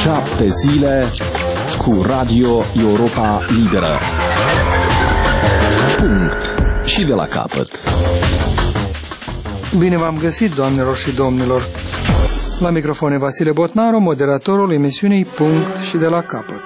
7 zile cu Radio Europa Liberă. Punct. Și de la capăt. Bine v-am găsit, doamnelor și domnilor. La microfon Vasile Botnaru, moderatorul emisiunii Punct și de la capăt.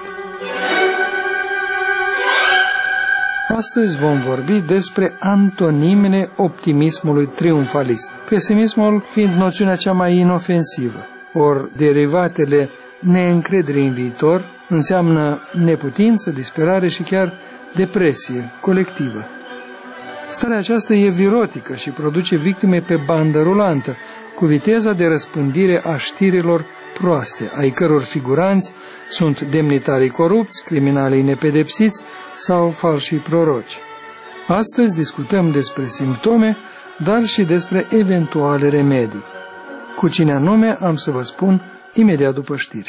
Astăzi vom vorbi despre antonimele optimismului triumfalist, pesimismul fiind noțiunea cea mai inofensivă, ori derivatele neîncrederii în viitor înseamnă neputință, disperare și chiar depresie colectivă. Starea aceasta e virotică și produce victime pe bandă rulantă, cu viteza de răspândire a știrilor proaste, ai căror figuranți sunt demnitarii corupți, criminalii nepedepsiți sau falșii proroci. Astăzi discutăm despre simptome, dar și despre eventuale remedii. Cu cine anume am să vă spun imediat după știri.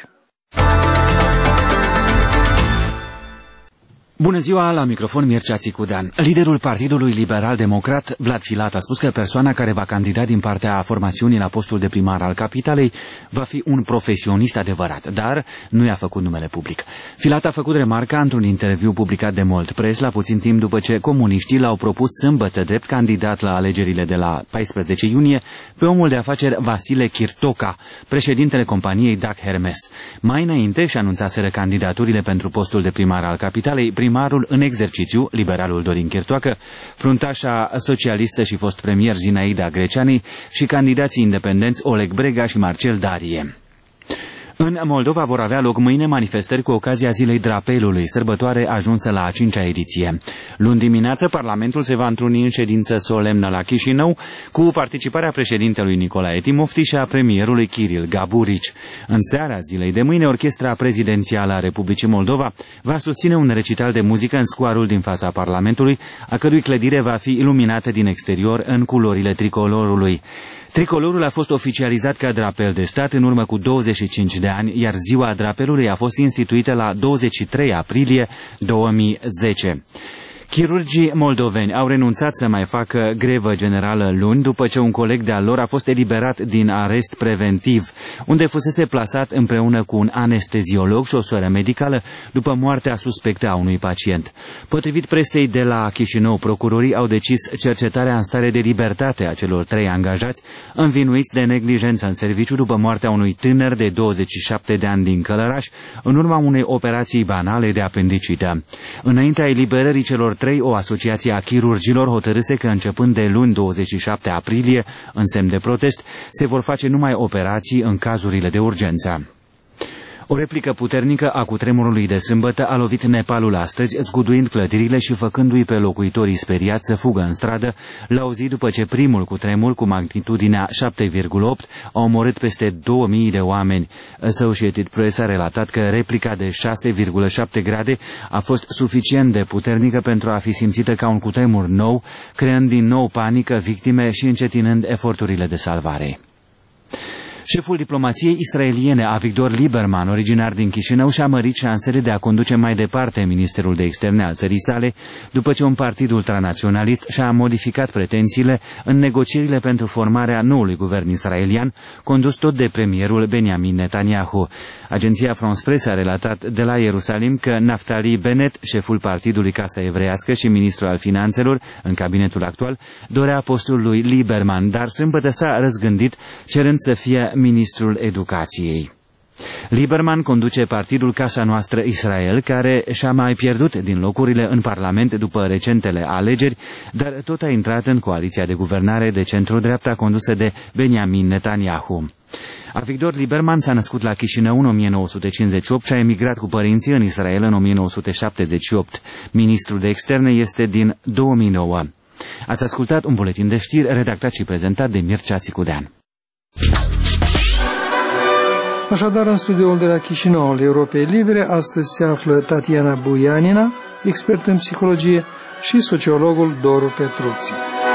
Bună ziua, la microfon Mircea Țicudean. Liderul Partidului Liberal-Democrat, Vlad Filat, a spus că persoana care va candida din partea formațiunii la postul de primar al capitalei va fi un profesionist adevărat, dar nu i-a făcut numele public. Filat a făcut remarca într-un interviu publicat de Molt Press la puțin timp după ce comuniștii l-au propus sâmbătă drept candidat la alegerile de la 14 iunie pe omul de afaceri Vasile Chirtoca, președintele companiei Dac Hermes. Mai înainte și anunțaseră candidaturile pentru postul de primar al capitalei primarul în exercițiu, liberalul Dorin Chirtoacă, fruntașa socialistă și fost premier Zinaida Greceani și candidații independenți Oleg Brega și Marcel Darie. În Moldova vor avea loc mâine manifestări cu ocazia Zilei Drapelului, sărbătoare ajunsă la a 5-a ediție. Luni dimineață, Parlamentul se va întruni în ședință solemnă la Chișinău, cu participarea președintelui Nicolae Timofti și a premierului Kiril Gaburici. În seara zilei de mâine, Orchestra Prezidențială a Republicii Moldova va susține un recital de muzică în scoarul din fața Parlamentului, a cărui clădire va fi iluminată din exterior în culorile tricolorului. Tricolorul a fost oficializat ca drapel de stat în urmă cu 25 de ani, iar ziua drapelului a fost instituită la 23 aprilie 2010. Chirurgii moldoveni au renunțat să mai facă grevă generală luni după ce un coleg de-al lor a fost eliberat din arest preventiv, unde fusese plasat împreună cu un anesteziolog și o soră medicală după moartea suspectă a unui pacient. Potrivit presei de la Chișinău, procurorii au decis cercetarea în stare de libertate a celor 3 angajați învinuiți de neglijență în serviciu după moartea unui tânăr de 27 de ani din Călăraș în urma unei operații banale de apendicită. Înaintea eliberării celor 3, o asociație a chirurgilor hotărâse că începând de luni 27 aprilie, în semn de protest, se vor face numai operații în cazurile de urgență. O replică puternică a cutremurului de sâmbătă a lovit Nepalul astăzi, zguduind clădirile și făcându-i pe locuitorii speriați să fugă în stradă, la o zi după ce primul cutremur cu magnitudinea 7,8 a omorât peste 2000 de oameni. Associated Press a relatat că replica de 6,7 grade a fost suficient de puternică pentru a fi simțită ca un cutremur nou, creând din nou panică, victime și încetinând eforturile de salvare. Șeful diplomației israeliene, Avigdor Lieberman, originar din Chișinău, și-a mărit șansele de a conduce mai departe Ministerul de Externe al țării sale, după ce un partid ultranaționalist și-a modificat pretențiile în negocierile pentru formarea noului guvern israelian, condus tot de premierul Benjamin Netanyahu. Agenția France Press a relatat de la Ierusalim că Naftali Bennett, șeful partidului Casa Evreiască și ministrul al finanțelor în cabinetul actual, dorea postul lui Lieberman, dar sâmbătă s-a răzgândit, cerând să fie ministrul educației. Lieberman conduce partidul Casa Noastră Israel, care și-a mai pierdut din locurile în Parlament după recentele alegeri, dar tot a intrat în coaliția de guvernare de centru-dreapta condusă de Benjamin Netanyahu. Avigdor Lieberman s-a născut la Chișinău în 1958 și a emigrat cu părinții în Israel în 1978. Ministrul de Externe este din 2009. Ați ascultat un buletin de știri redactat și prezentat de Mircea Țicudean. Așadar, în studioul de la Chișinău al Europei Libere, astăzi se află Tatiana Buianina, expert în psihologie, și sociologul Doru Petruții.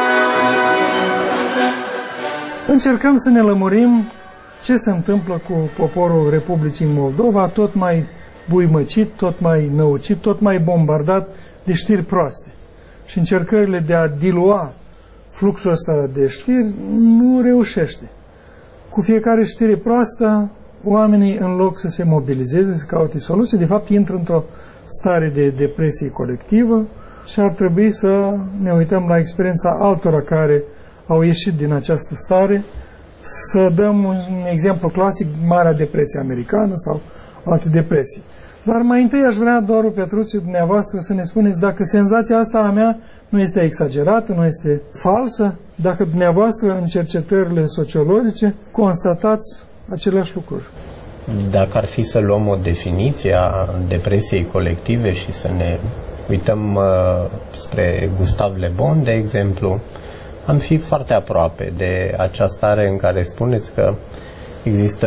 Încercăm să ne lămurim ce se întâmplă cu poporul Republicii Moldova, tot mai buimăcit, tot mai năucit, tot mai bombardat de știri proaste. Și încercările de a dilua fluxul ăsta de știri nu reușește. Cu fiecare știre proastă oamenii, în loc să se mobilizeze, să caute soluții, de fapt intră într-o stare de depresie colectivă și ar trebui să ne uităm la experiența altora care au ieșit din această stare. Să dăm un exemplu clasic, Marea Depresie Americană sau alte depresii. Dar mai întâi aș vrea, Doru Petruțiu, dumneavoastră, să ne spuneți dacă senzația asta a mea nu este exagerată, nu este falsă, dacă dumneavoastră, în cercetările sociologice, constatați aceleași lucruri. Dacă ar fi să luăm o definiție a depresiei colective și să ne uităm spre Gustave Le Bon, de exemplu, am fi foarte aproape de acea stare în care spuneți că există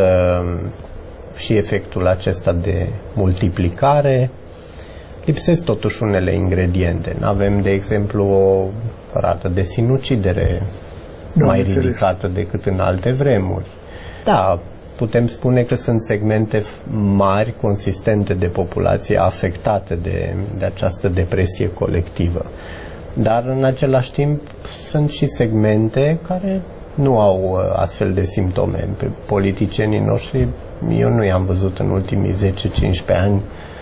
și efectul acesta de multiplicare. Lipsesc totuși unele ingrediente. Avem, de exemplu, o rată de sinucidere mai ridicată decât în alte vremuri. Da, putem spune că sunt segmente mari, consistente de populație afectate de această depresie colectivă. Dar în același timp sunt și segmente care nu au astfel de simptome. Pe politicienii noștri eu nu i-am văzut în ultimii 10-15 ani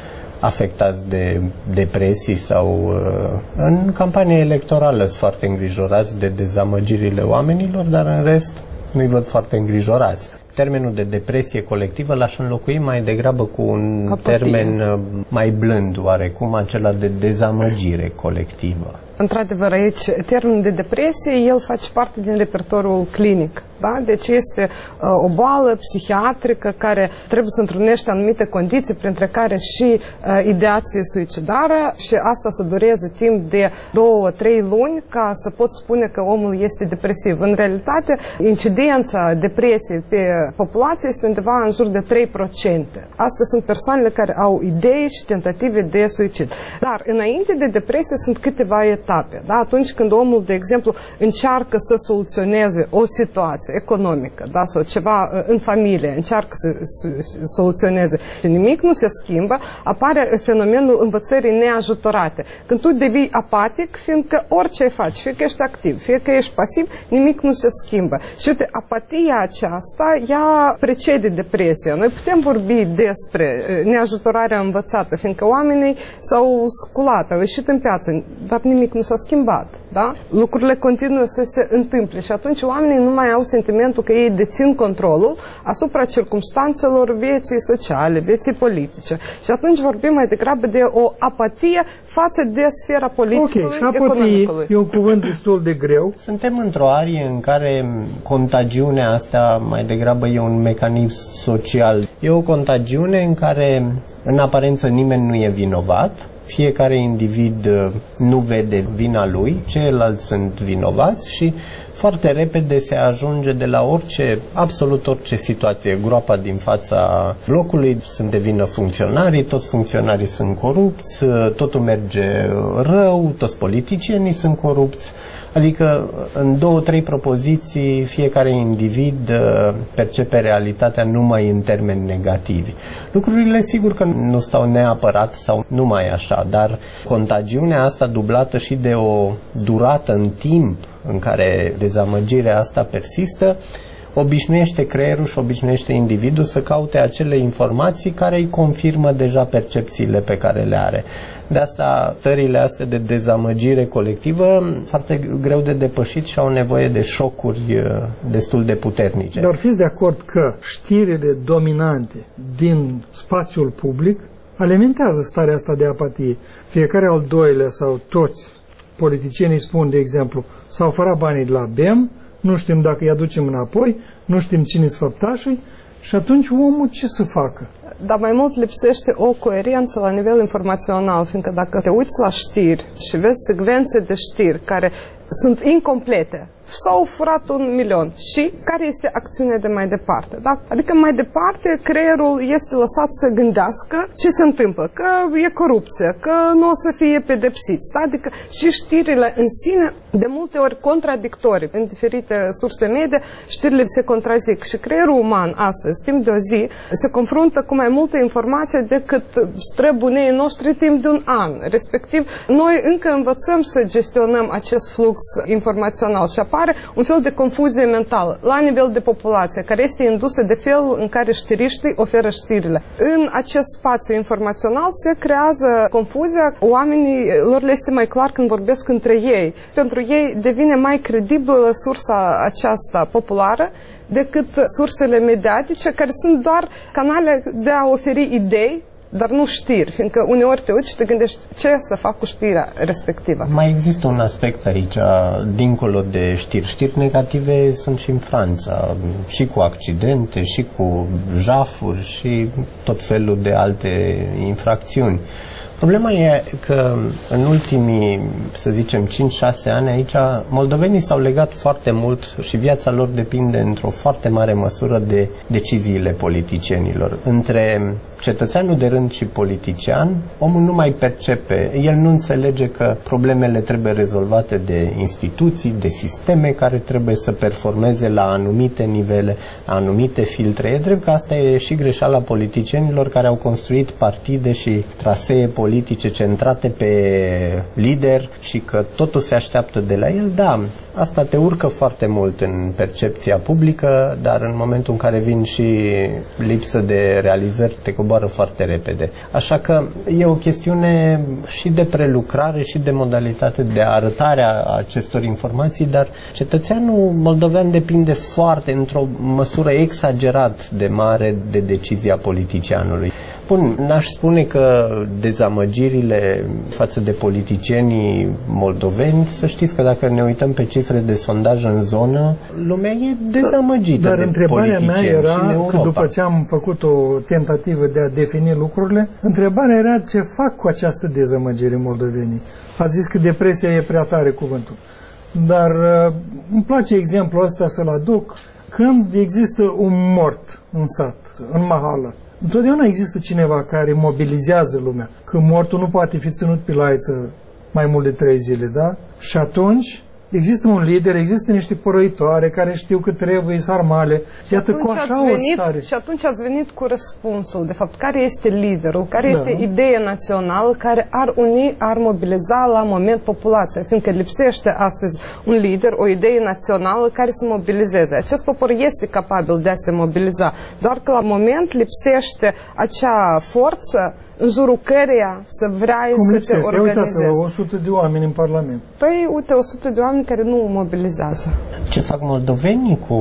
afectați de depresii sau în campanie electorală sunt foarte îngrijorați de dezamăgirile oamenilor, dar în rest nu-i văd foarte îngrijorați. Termenul de depresie colectivă l-aș înlocui mai degrabă cu un termen mai blând, oarecum acela de dezamăgire colectivă. Într-adevăr, aici, termenul de depresie, el face parte din repertoriul clinic. Da? Deci este o boală psihiatrică care trebuie să întrunește anumite condiții, printre care și ideație suicidară, și asta să dureze timp de 2-3 luni ca să pot spune că omul este depresiv. În realitate, incidența depresiei pe populație este undeva în jur de 3%. Astea sunt persoanele care au idei și tentative de suicid. Dar înainte de depresie sunt câteva etape. Da? Atunci când omul, de exemplu, încearcă să soluționeze o situație economică, da? Sau ceva în familie, încearcă să soluționeze și nimic nu se schimbă, apare fenomenul învățării neajutorate. Când tu devii apatic, fiindcă orice faci, fie că ești activ, fie că ești pasiv, nimic nu se schimbă. Și uite, apatia aceasta, ea precede depresia. Noi putem vorbi despre neajutorarea învățată, fiindcă oamenii s-au sculat, au ieșit în piață, dar nimic nu s-a schimbat. Da? Lucrurile continuă să se întâmple și atunci oamenii nu mai au sentimentul că ei dețin controlul asupra circumstanțelor vieții sociale, vieții politice. Și atunci vorbim mai degrabă de o apatie față de sfera politică, economicului. E un cuvânt destul de greu. Suntem într-o arie în care contagiunea asta mai degrabă e un mecanism social. E o contagiune în care în aparență nimeni nu e vinovat. Fiecare individ nu vede vina lui, ceilalți sunt vinovați și foarte repede se ajunge de la absolut orice situație. Groapa din fața blocului, sunt de vină funcționarii, toți funcționarii sunt corupți, totul merge rău, toți politicienii sunt corupți. Adică în 2-3 propoziții fiecare individ percepe realitatea numai în termeni negativi. Lucrurile sigur că nu stau neapărat sau numai așa, dar contagiunea asta dublată și de o durată în timp în care dezamăgirea asta persistă, obișnuiește creierul și obișnuiește individul să caute acele informații care îi confirmă deja percepțiile pe care le are. De asta, stările astea de dezamăgire colectivă, foarte greu de depășit și au nevoie de șocuri destul de puternice. Dar fiți de acord că știrile dominante din spațiul public alimentează starea asta de apatie. Fiecare al doilea sau toți politicienii spun, de exemplu, s-au furat banii de la BEM, nu știm dacă îi aducem înapoi, nu știm cine-s făptașii și atunci omul ce să facă? Dar mai mult lipsește o coerență la nivel informațional, fiindcă dacă te uiți la știri și vezi secvențe de știri care sunt incomplete, s-au furat 1 milion și care este acțiunea de mai departe. Da? Adică mai departe creierul este lăsat să gândească ce se întâmplă, că e corupție, că nu o să fie pedepsiți. Da? Adică și știrile în sine de multe ori contradictorii. În diferite surse medie știrile se contrazic și creierul uman astăzi, timp de o zi, se confruntă cu mai multă informație decât străbunii noștri timp de un an. Respectiv, noi încă învățăm să gestionăm acest flux fluxus informațional și apare un fel de confuzie mentală la nivel de populație, care este indusă de felul în care știriștii oferă știrile. În acest spațiu informațional se creează confuzia, oamenii lor le este mai clar când vorbesc între ei. Pentru ei devine mai credibilă sursa aceasta populară decât sursele mediatice, care sunt doar canale de a oferi idei, dar nu știri, fiindcă uneori te uiți și te gândești ce să fac cu știrea respectivă. Mai există un aspect aici, dincolo de știri. Știri negative sunt și în Franța, și cu accidente, și cu jafuri, și tot felul de alte infracțiuni. Problema e că în ultimii, să zicem, 5-6 ani aici, moldovenii s-au legat foarte mult și viața lor depinde într-o foarte mare măsură de deciziile politicienilor. Între cetățeanul de rând și politician, omul nu mai percepe, el nu înțelege că problemele trebuie rezolvate de instituții, de sisteme care trebuie să performeze la anumite nivele, la anumite filtre. E drept că asta e și greșeala politicienilor care au construit partide și trasee politice centrate pe lider și că totul se așteaptă de la el. Da, asta te urcă foarte mult în percepția publică, dar în momentul în care vin și lipsă de realizări, te coboară foarte repede. Așa că e o chestiune și de prelucrare și de modalitate de arătare a acestor informații, dar cetățeanul moldovean depinde foarte, într-o măsură exagerat de mare, de decizia politicianului. Bun, n-aș spune că dezamăgirile față de politicienii moldoveni, să știți că dacă ne uităm pe cifre de sondaj în zonă, lumea e dezamăgită dar de întrebarea mea era, că după ce am făcut o tentativă de a defini lucrurile, întrebarea era ce fac cu această dezamăgire moldovenii. A zis că depresia e prea tare cuvântul. Dar îmi place exemplul ăsta să-l aduc când există un mort în sat, în mahală. Întotdeauna există cineva care mobilizează lumea, că mortul nu poate fi ținut pe laiță mai mult de 3 zile, da? Și atunci există un lider, există niște părăitoare care știu că trebuie sarmale. Iată, cu așa o stare. Și atunci ați venit cu răspunsul, de fapt, care este liderul, care este ideea națională care ar uni, ar mobiliza la moment populația, fiindcă lipsește astăzi un lider, o idee națională care să mobilizeze. Acest popor este capabil de a se mobiliza, doar că la moment lipsește acea forță în jurul căreia să vrea să te organizeze. Uitați-vă, 100 de oameni în Parlament. Păi, uite, 100 de oameni care nu mobilizează. Ce fac moldovenii cu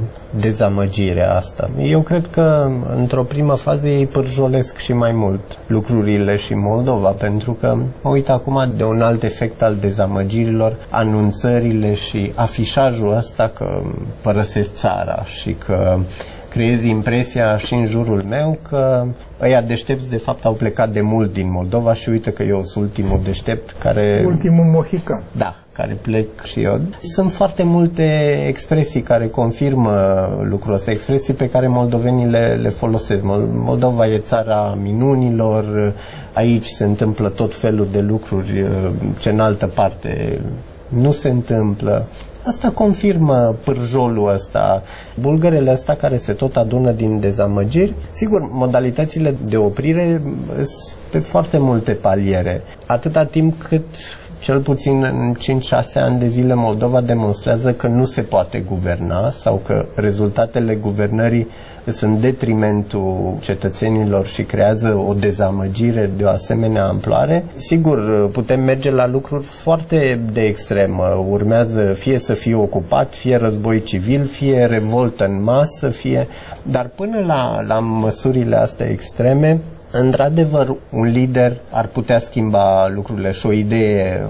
dezamăgirea asta? Eu cred că, într-o primă fază, ei pârjolesc și mai mult lucrurile și Moldova, pentru că mă uit acum de un alt efect al dezamăgirilor, anunțările și afișajul ăsta că părăsesc țara și că creezi impresia și în jurul meu că ăia deștepți de fapt au plecat de mult din Moldova și uite că eu sunt ultimul deștept care... Ultimul mohican. Da, care plec și eu. Sunt foarte multe expresii care confirmă lucrul ăsta, expresii pe care moldovenii le folosesc. Moldova e țara minunilor, aici se întâmplă tot felul de lucruri ce în altă parte nu se întâmplă. Asta confirmă pârjolul ăsta, bulgărele ăsta care se tot adună din dezamăgiri. Sigur, modalitățile de oprire sunt pe foarte multe paliere. Atâta timp cât, cel puțin în 5-6 ani de zile, Moldova demonstrează că nu se poate guverna sau că rezultatele guvernării sunt în detrimentul cetățenilor și creează o dezamăgire de o asemenea amploare. Sigur, putem merge la lucruri foarte de extremă. Urmează fie să fie ocupat, fie război civil, fie revoltă în masă, dar până la măsurile astea extreme, într-adevăr, un lider ar putea schimba lucrurile și o idee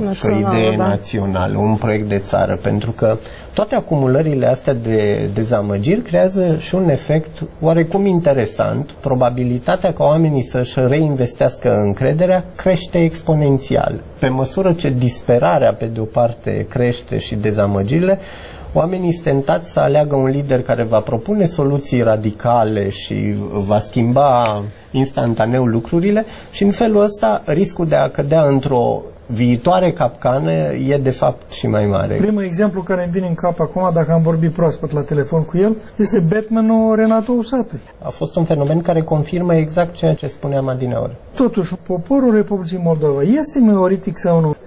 națională, un proiect de țară, pentru că toate acumulările astea de dezamăgiri creează și un efect oarecum interesant. Probabilitatea ca oamenii să-și reinvestească încrederea crește exponențial. Pe măsură ce disperarea, pe de o parte, crește și dezamăgirile, oamenii sunt tentați să aleagă un lider care va propune soluții radicale și va schimba instantaneu lucrurile și în felul ăsta riscul de a cădea într-o viitoare capcană e de fapt și mai mare. Primul exemplu care îmi vine în cap acum, dacă am vorbit proaspăt la telefon cu el, este Batmanul Renato Usatăi. A fost un fenomen care confirmă exact ceea ce spuneam adineauri. Totuși, poporul Republicii Moldova este neolitic sau nu?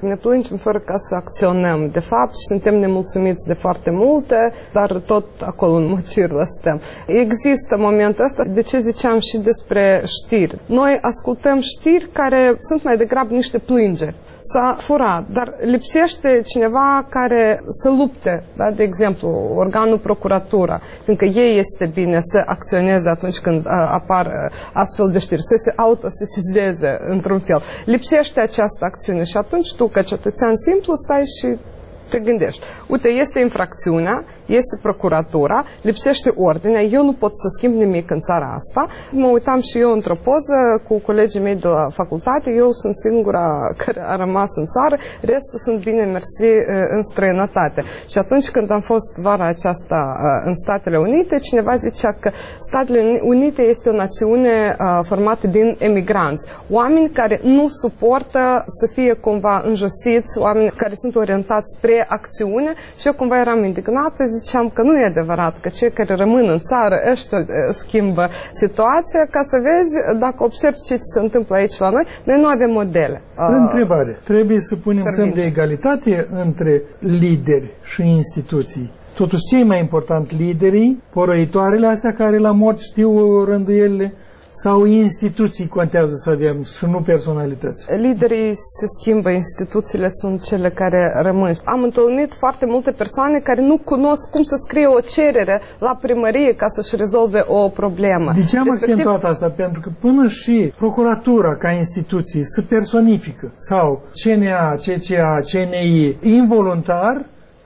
Ne plângem fără ca să acționăm. De fapt, suntem nemulțumiți de foarte multe, dar tot acolo în măcirlă stăm. Există momentul ăsta, de ce ziceam și despre știri. Noi ascultăm știri care sunt mai degrabă niște plângeri. S-a furat, dar lipsește cineva care să lupte, da? De exemplu, organul procuratura, fiindcă ei este bine să acționeze atunci când apar astfel de știri, să se autosesizeze într-un fel. Lipsește această acțiune și atunci tu, ca cetățean simplu, stai și te gândești. Uite, este infracțiunea, este procuratura, lipsește ordinea, eu nu pot să schimb nimic în țara asta. Mă uitam și eu într-o poză cu colegii mei de la facultate, eu sunt singura care a rămas în țară, restul sunt bine mersi în străinătate. Și atunci când am fost vara aceasta în Statele Unite, cineva zicea că Statele Unite este o națiune formată din emigranți, oameni care nu suportă să fie cumva înjosiți, oameni care sunt orientați spre acțiune și eu cumva eram indignată, ziceam că nu e adevărat, că cei care rămân în țară ăștia schimbă situația, ca să vezi, dacă observi ce se întâmplă aici la noi, noi nu avem modele. Întrebare. Trebuie să punem semn de egalitate între lideri și instituții. Totuși, ce e mai important, liderii, porăitoarele astea care la mort știu rânduielile, sau instituții contează să avem și nu personalități? Liderii se schimbă, instituțiile sunt cele care rămân. Am întâlnit foarte multe persoane care nu cunosc cum să scrie o cerere la primărie ca să-și rezolve o problemă. De ce am accentuat asta? Pentru că până și procuratura ca instituție se personifică, sau CNA, CCA, CNI, involuntar,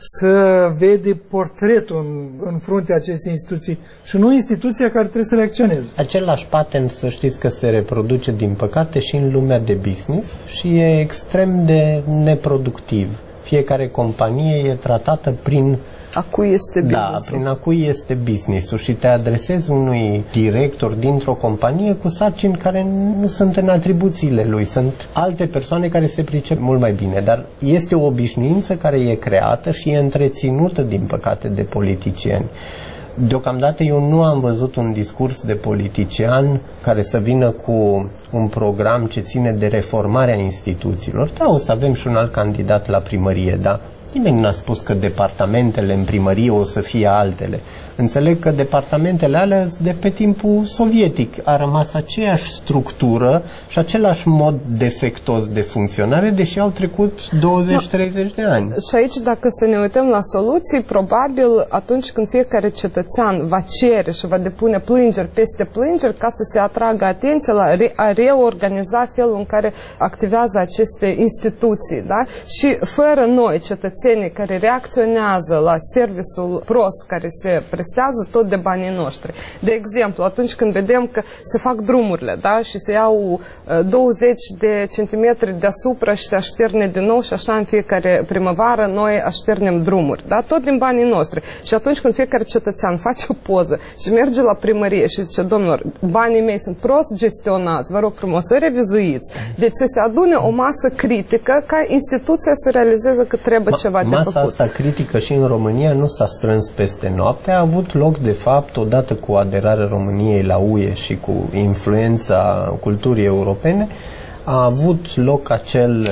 să vede portretul în fruntea acestei instituții și nu instituția care trebuie să reacționeze. Același patent, să știți că se reproduce din păcate și în lumea de business și e extrem de neproductiv. Fiecare companie e tratată prin a cui este business-ul. Da, prin a cui este business-ul și te adresezi unui director dintr-o companie cu sarcini care nu sunt în atribuțiile lui. Sunt alte persoane care se pricep mult mai bine, dar este o obișnuință care e creată și e întreținută, din păcate, de politicieni. Deocamdată eu nu am văzut un discurs de politician care să vină cu un program ce ține de reformarea instituțiilor. Da, o să avem și un alt candidat la primărie, da. Nimeni n-a spus că departamentele în primărie o să fie altele. Înțeleg că departamentele alea de pe timpul sovietic a rămas aceeași structură și același mod defectos de funcționare, deși au trecut 20-30 de ani. Și aici, dacă să ne uităm la soluții, probabil atunci când fiecare cetățean va cere și va depune plângeri peste plângeri ca să se atragă atenția la a reorganiza felul în care activează aceste instituții, da? Și fără noi, cetățenii care reacționează la serviciul prost care se prestează tot de banii noștri. De exemplu, atunci când vedem că se fac drumurile, da? Și se iau 20 de centimetri deasupra și se așterne din nou și așa în fiecare primăvară noi așternem drumuri, da? Tot din banii noștri. Și atunci când fiecare cetățean face o poză și merge la primărie și zice, domnilor, banii mei sunt prost gestionați, vă rog frumos să revizuiți. Deci să se adune o masă critică ca instituția să realizeze că trebuie ceva de făcut. Masa asta critică și în România nu s-a strâns peste noapte, a avut loc, de fapt, odată cu aderarea României la UE și cu influența culturii europene, a avut loc acel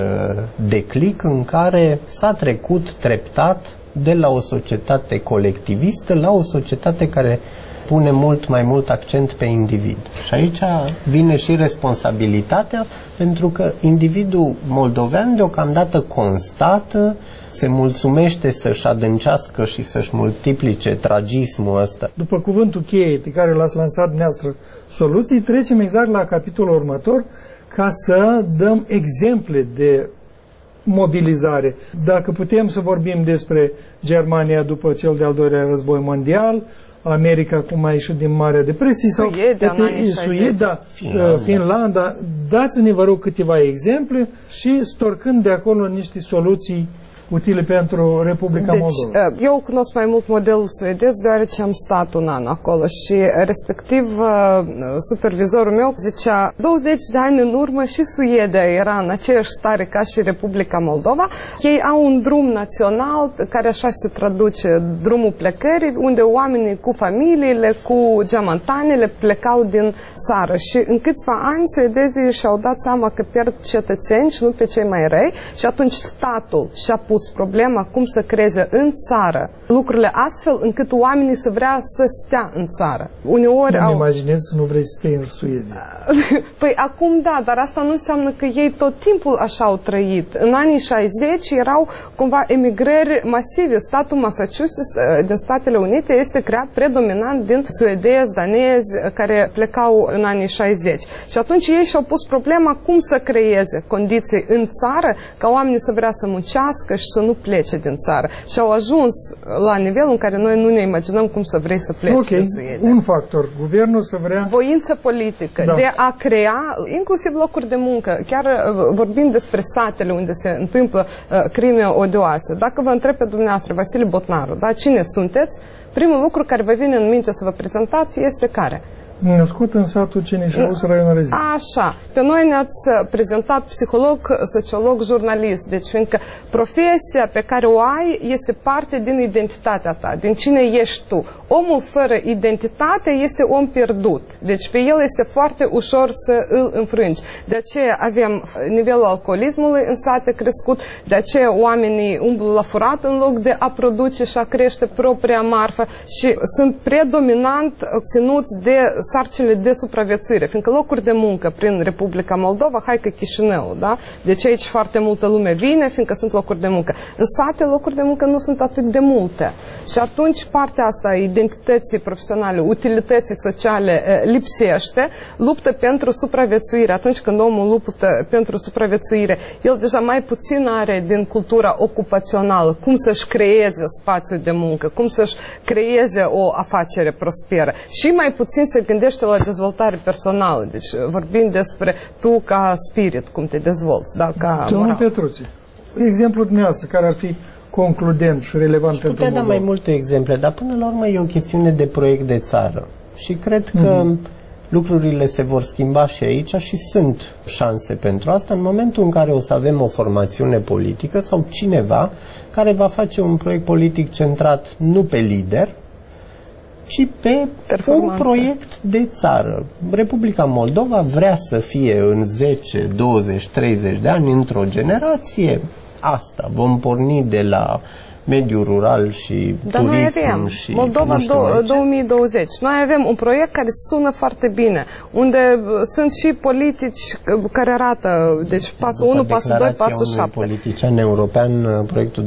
declic în care s-a trecut treptat de la o societate colectivistă la o societate care pune mult mai mult accent pe individ. Și aici vine și responsabilitatea, pentru că individul moldovean deocamdată constată, se mulțumește să-și adâncească și să-și multiplice tragismul ăsta. După cuvântul cheie pe care l-ați lansat dumneavoastră soluții, trecem exact la capitolul următor ca să dăm exemple de mobilizare. Dacă putem să vorbim despre Germania după cel de-al doilea război mondial, America cum a ieșit din Marea Depresie sau Suedia, Finlanda, dați-ne vă rog câteva exemple și storcând de acolo niște soluții utile pentru Republica Moldova? Eu cunosc mai mult modelul suedez, deoarece am stat un an acolo și respectiv supervizorul meu zicea 20 de ani în urmă și Suedia era în aceeași stare ca și Republica Moldova. Ei au un drum național care așa se traduce, drumul plecării, unde oamenii cu familiile, cu geamantanele plecau din țară și în câțiva ani suedezii și-au dat seama că pierd cetățeni și nu pe cei mai răi și atunci statul și-a pus problema cum să creeze în țară lucrurile astfel încât oamenii să vrea să stea în țară. Uneori Nu-mi imaginez să nu vrei să stai în Suedia. Păi acum da, dar asta nu înseamnă că ei tot timpul așa au trăit. În anii 60 erau cumva emigrări masive. Statul Massachusetts din Statele Unite este creat predominant din suedezi, danezi care plecau în anii 60. Și atunci ei și-au pus problema cum să creeze condiții în țară ca oamenii să vrea să muncească și să nu plece din țară. Și au ajuns la nivelul în care noi nu ne imaginăm cum să vrei să pleci din Suedia. Un factor. Guvernul să vrea... Voință politică de a crea inclusiv locuri de muncă. Chiar vorbind despre satele unde se întâmplă crime odioase. Dacă vă întreb pe dumneavoastră, Vasile Botnaru, da, cine sunteți? Primul lucru care vă vine în minte să vă prezentați este care? Născut în satul Cinișaus, raionul Rezin. Așa. Pe noi ne-ați prezentat psiholog, sociolog, jurnalist. Deci, fiindcă profesia pe care o ai este parte din identitatea ta, din cine ești tu. Omul fără identitate este om pierdut. Deci, pe el este foarte ușor să îl înfrângi. De aceea avem nivelul alcoolismului în sate crescut, de aceea oamenii umblă la furat în loc de a produce și a crește propria marfă și sunt predominant ținuți de sarcinile de supraviețuire, fiindcă locuri de muncă prin Republica Moldova, hai că Chișinău, da? Deci aici foarte multă lume vine, fiindcă sunt locuri de muncă. În sate, locuri de muncă nu sunt atât de multe. Și atunci partea asta a identității profesionale, utilității sociale lipsește, luptă pentru supraviețuire. Atunci când omul luptă pentru supraviețuire, el deja mai puțin are din cultura ocupațională, cum să-și creeze spațiu de muncă, cum să-și creeze o afacere prosperă. Și mai puțin se gândește la dezvoltare personală. Deci vorbim despre tu ca spirit, cum te dezvolți, da, ca Domnul Petruțe, exemplul dumneavoastră care ar fi concludent și relevant pentru Moldova. Putea da mai multe exemple, dar până la urmă e o chestiune de proiect de țară. Și cred că lucrurile se vor schimba și aici și sunt șanse pentru asta în momentul în care o să avem o formațiune politică sau cineva care va face un proiect politic centrat nu pe lider, ci pe un proiect de țară. Republica Moldova vrea să fie în 10, 20, 30 de ani, într-o generație, asta. Vom porni de la mediul rural și turism și... Moldova 2020. Noi avem un proiect care sună foarte bine, unde sunt și politici care arată, deci pasul 1, pasul 2, pasul 7. Politician european, proiectul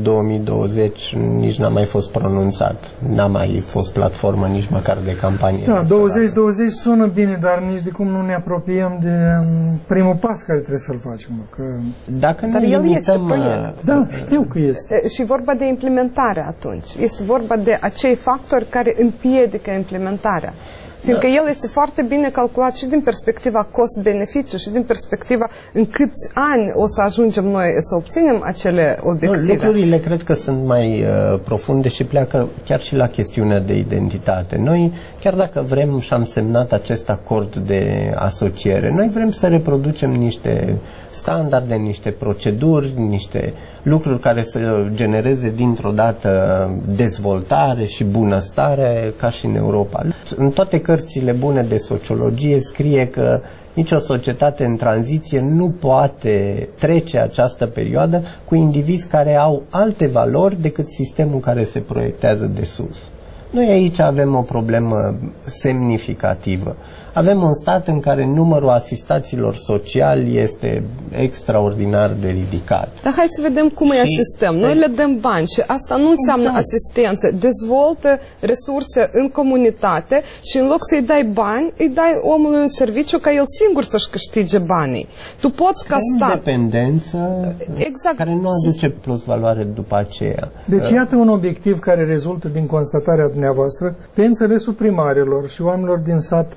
2020 nici n-a mai fost pronunțat. N-a mai fost platformă nici măcar de campanie. Da, 2020 sună bine, dar nici de cum nu ne apropiem de primul pas care trebuie să-l facem. Că... Dacă ne limităm... Da, știu că este. Și vorba de implementare atunci. Este vorba de acei factori care împiedică implementarea. Fiindcă el este foarte bine calculat și din perspectiva cost-beneficiu și din perspectiva în câți ani o să ajungem noi să obținem acele obiective. Lucrurile cred că sunt mai profunde și pleacă chiar și la chestiunea de identitate. Noi, chiar dacă vrem și am semnat acest acord de asociere, noi vrem să reproducem niște standarde, niște proceduri, niște lucruri care să genereze dintr-o dată dezvoltare și bunăstare ca și în Europa. În toate cărțile bune de sociologie scrie că nicio societate în tranziție nu poate trece această perioadă cu indivizi care au alte valori decât sistemul care se proiectează de sus. Noi aici avem o problemă semnificativă. Avem un stat în care numărul asistaților sociali este extraordinar de ridicat. Dar hai să vedem cum îi asistăm. Noi le dăm bani și asta nu înseamnă asistență. Dezvoltă resurse în comunitate și în loc să-i dai bani, îi dai omului un serviciu ca el singur să-și câștige banii. Tu poți ca stat... Independență care nu aduce plus valoare după aceea. Deci iată un obiectiv care rezultă din constatarea dumneavoastră pe înțelesul primarilor și oamenilor din sat. Poate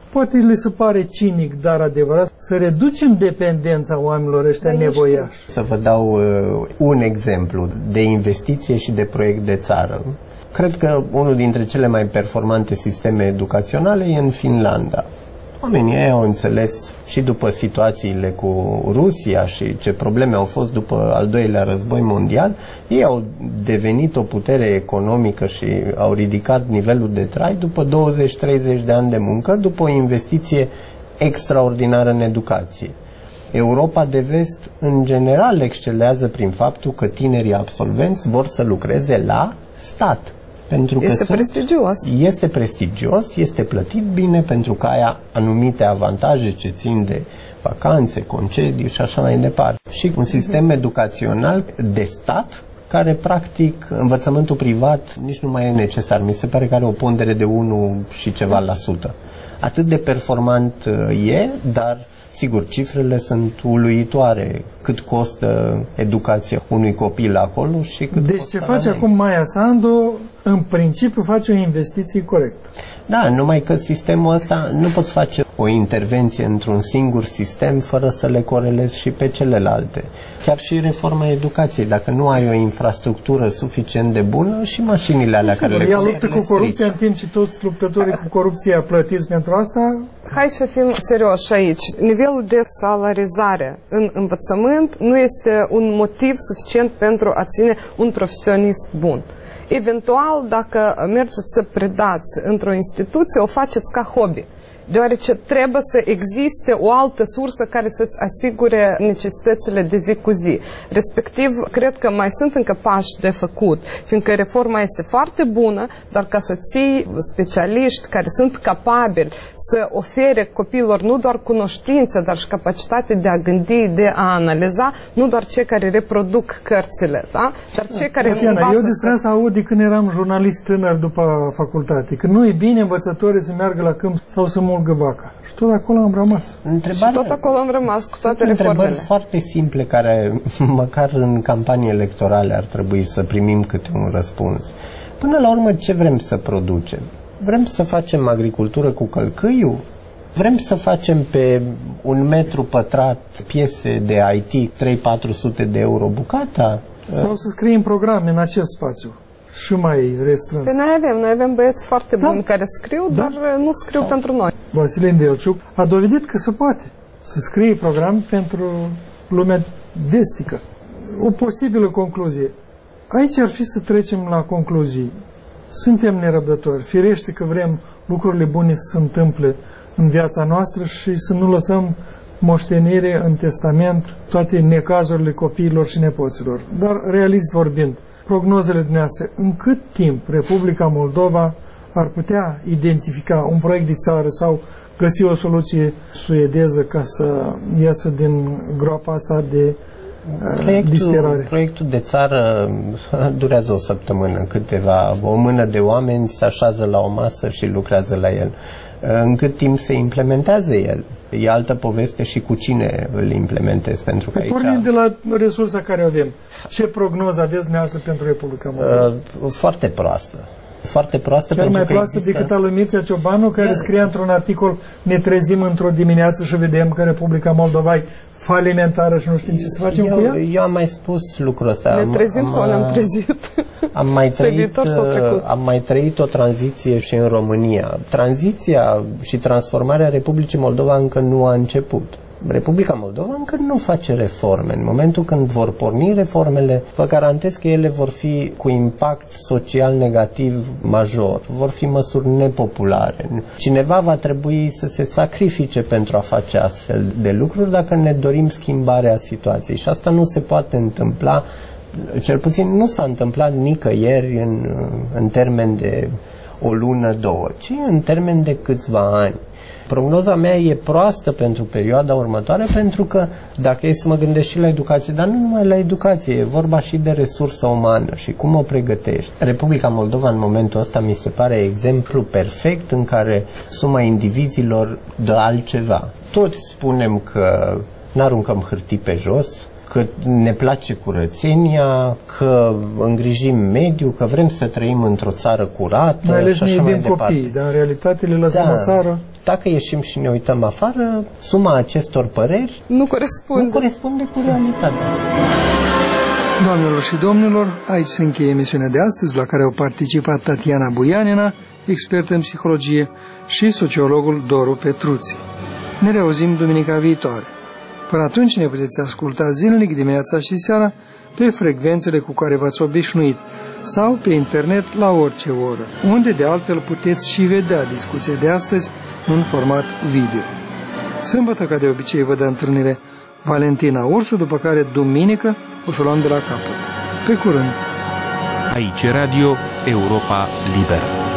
le se pare cinic, dar adevărat, să reducem dependența oamenilor ăștia nevoiași? Să vă dau un exemplu de investiție și de proiect de țară. Cred că unul dintre cele mai performante sisteme educaționale e în Finlanda. Oamenii ei au înțeles și după situațiile cu Rusia și ce probleme au fost după al doilea război mondial, ei au devenit o putere economică și au ridicat nivelul de trai după 20-30 de ani de muncă, după o investiție extraordinară în educație. Europa de vest, în general, excelează prin faptul că tinerii absolvenți vor să lucreze la stat. Pentru că este prestigios. Este prestigios, este plătit bine, pentru că ai anumite avantaje ce țin de vacanțe, concedii și așa mai departe. Și un sistem educațional de stat, care practic învățământul privat nici nu mai e necesar. Mi se pare că are o pondere de 1 și ceva la sută. Atât de performant e, dar sigur, cifrele sunt uluitoare. Cât costă educația unui copil acolo și cât Deci ce face acum Maia Sandu, în principiu face o investiție corectă. Da, numai că sistemul ăsta nu poți face o intervenție într-un singur sistem fără să le corelezi și pe celelalte. Chiar și reforma educației, dacă nu ai o infrastructură suficient de bună, și mașinile alea care le luptă cu corupția, în timp ce toți luptătorii cu corupția plătiți pentru asta. Hai să fim serioși aici. Nivelul de salarizare în învățământ nu este un motiv suficient pentru a ține un profesionist bun. Eventual, dacă mergeți să predați într-o instituție, o faceți ca hobby, deoarece trebuie să existe o altă sursă care să-ți asigure necesitățile de zi cu zi. Respectiv, cred că mai sunt încă pași de făcut, fiindcă reforma este foarte bună, dar ca să ții specialiști care sunt capabili să ofere copiilor nu doar cunoștință, dar și capacitate de a gândi, de a analiza, nu doar cei care reproduc cărțile, da? Dar cei care învață. Eu despre asta aud de când eram jurnalist tânăr după facultate, că nu e bine învățătorii să meargă la câmp sau să mulgă vaca. Și tot acolo am rămas. Și tot acolo am rămas cu toate reformele. Întrebări foarte simple care, măcar în campanii electorale, ar trebui să primim câte un răspuns. Până la urmă, ce vrem să producem? Vrem să facem agricultură cu călcâiul? Vrem să facem pe 1 metru pătrat piese de IT 300-400 de euro bucata? Sau să scriem programe în acest spațiu și mai restrâns. Pe noi avem băieți foarte buni care scriu, dar nu scriu pentru noi. Vasile Îndelciuc a dovedit că se poate să scrie program pentru lumea vestică. O posibilă concluzie. Aici ar fi să trecem la concluzii. Suntem nerăbdători. Firește că vrem lucrurile bune să se întâmple în viața noastră și să nu lăsăm moștenire în testament toate necazurile copiilor și nepoților. Dar, realist vorbind, prognozele dumneavoastră, în cât timp Republica Moldova ar putea identifica un proiect de țară sau găsi o soluție suedeză ca să iasă din groapa asta de disperare? Proiectul de țară durează o săptămână, o mână de oameni se așează la o masă și lucrează la el. În cât timp se implementează el? E altă poveste și cu cine îl implementezi, pentru că aici... Pornind de la resursa care avem. Ce prognoză aveți dumneavoastră pentru Republica Moldova? Foarte proastă. Foarte proastă. Cel mai proastă decât al lui Mircea Ciobanu, care scria într-un articol: ne trezim într-o dimineață și vedem că Republica Moldova e falimentară și nu știm ce să facem cu ea? Eu am mai spus lucrul ăsta. Ne trezim sau ne-am trezit? Am mai trăit o tranziție și în România. Tranziția și transformarea Republicii Moldova încă nu a început. Republica Moldova încă nu face reforme. În momentul când vor porni reformele, vă garantez că ele vor fi cu impact social negativ major. Vor fi măsuri nepopulare. Cineva va trebui să se sacrifice pentru a face astfel de lucruri dacă ne dorim schimbarea situației. Și asta nu se poate întâmpla, cel puțin nu s-a întâmplat nicăieri în termen de o lună, două, ci în termen de câțiva ani. Prognoza mea e proastă pentru perioada următoare, pentru că dacă e să mă gândesc și la educație, dar nu numai la educație, e vorba și de resursă umană și cum o pregătești. Republica Moldova în momentul ăsta mi se pare exemplu perfect în care suma indivizilor dă altceva. Toți spunem că n-aruncăm hârtii pe jos, că ne place curățenia, că îngrijim mediul, că vrem să trăim într-o țară curată. Mai ales și ne așa mai iubim departe. copiii, dar în realitate le lăsăm o țară. Dacă ieșim și ne uităm afară, suma acestor păreri nu corespunde cu realitatea. Doamnelor și domnilor, aici se încheie emisiunea de astăzi, la care au participat Tatiana Buianina, expertă în psihologie, și sociologul Doru Petruții. Ne reauzim duminica viitoare. Până atunci ne puteți asculta zilnic, dimineața și seara, pe frecvențele cu care v-ați obișnuit sau pe internet la orice oră, unde de altfel puteți și vedea discuția de astăzi în format video. Sâmbătă, ca de obicei, vă dă întâlnire Valentina Ursu, după care duminică o să o luăm de la capăt. Pe curând! Aici Radio Europa Liberă.